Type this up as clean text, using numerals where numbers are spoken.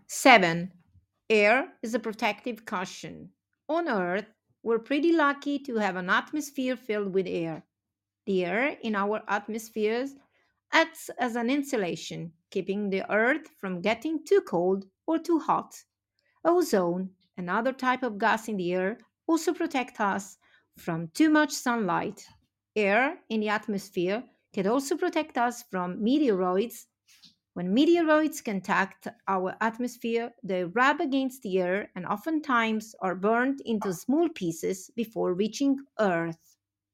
7. Air is a protective cushion. On Earth, we're pretty lucky to have an atmosphere filled with air. The air in our atmospheres acts as an insulation, keeping the Earth from getting too cold or too hot. Ozone, another type of gas in the air, also protect us from too much sunlight. Air in the atmosphere can also protect us from meteoroids. When meteoroids contact our atmosphere, they rub against the air and oftentimes are burned into small pieces before reaching Earth.